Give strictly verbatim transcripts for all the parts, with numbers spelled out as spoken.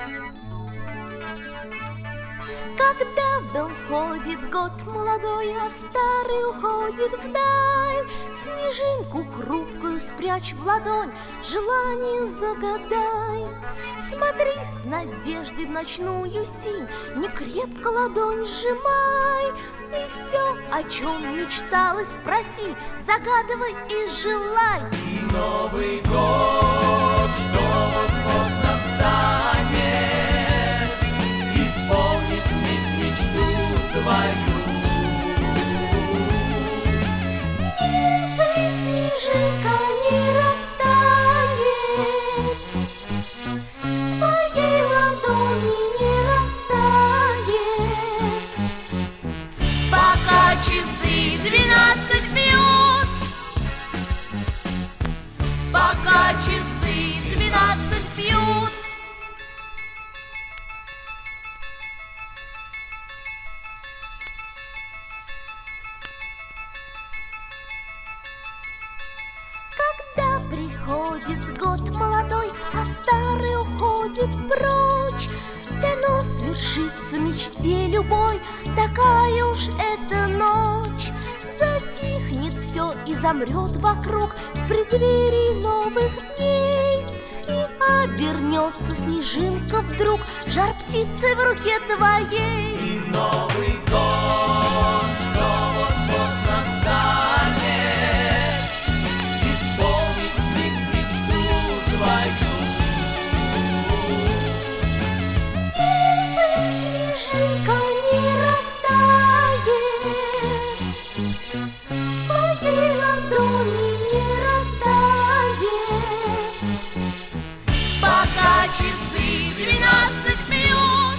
Когда в дом входит год молодой, а старый уходит вдаль, снежинку хрупкую спрячь в ладонь, желание загадай. Смотри с надеждой в ночную синь, не крепко ладонь сжимай, и все, о чем мечталось, проси, загадывай и желай. И Новый год, что вот-вот настанет, исполнит миг мечту твою. Если снежинка не растает, в твоей ладони не растает, Пока часы двенадцать бьют, пока часы двенадцать бьют. когда приходит год молодой, а старый уходит прочь, дано свершится мечте любой, такая уж эта ночь. Затихнет все и замрет вокруг в преддверии новых дней, и обернется снежинка вдруг жар птицы в руке твоей. И Новый год, что вот-вот настанет, исполнит миг мечту твою. Если снежинка не растает, в твоей ладони не растает, Пока часы двенадцать бьют,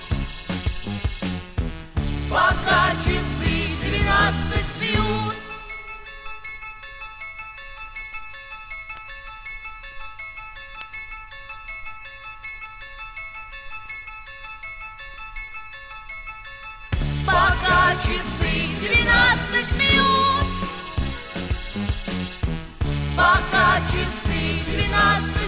пока часы двенадцать бьют. Пока часы двенадцать бьют, пока часы двенадцать